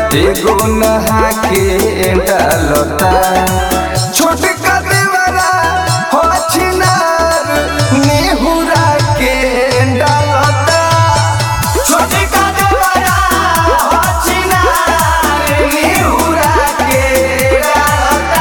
एगो नहा के डालता। छोटका देवरा हो छिनार नेहुरा के डालता। छोटका देवरा हो छिनार नेहुरा के डालता।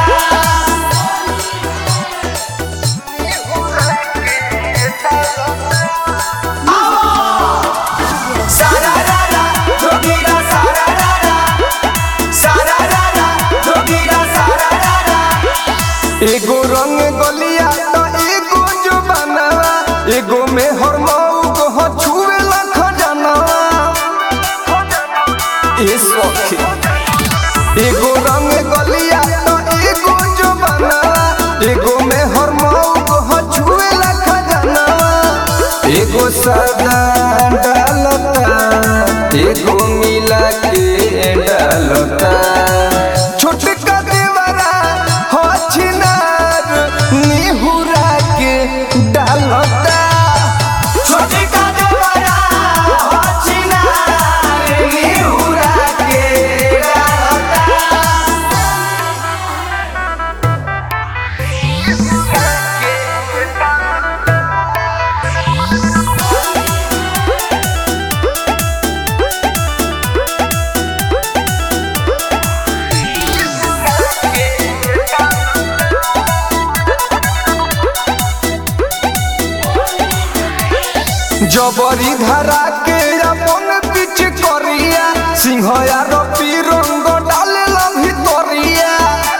सारा रारा जोगीरा सारा रारा, सारा रारा जोगीरा सारा रारा। एगो रंग गलिया तो एगो जो बनावा, एगो में हरमऊ को हो छुए लख जानवा। ए सखी एगो रंग गलिया तो एगो जो बनावा, एगो में हरमऊ को हो छुए लख जानवा। एगो सादा डालता, एगो मिला के डालता। छोटका देवरा हो छिनार नेहुरा के डालता। छोटका देवरा हो छिनार नेहुरा के डालता। जबरी धरा के अपन पीछ करिया, सिंहया रपी रंग डाले भितरिया।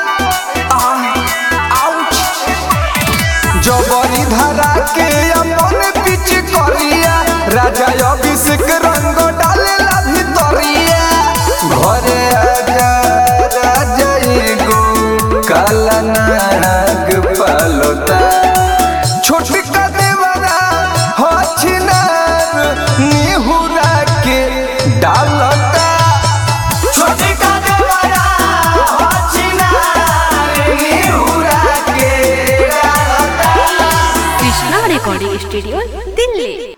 जबरी धरा के अपन पीछ करिया, राजा अभिषेक रंग डाले भितरिया। घरे आजा राजा एगो काला नाग पालता। छोटका देवरा हो छिनार नेहुरा के डालता। छोटका देवरा हो छिनार नेहुरा के डालता। Krishna recording studio Delhi.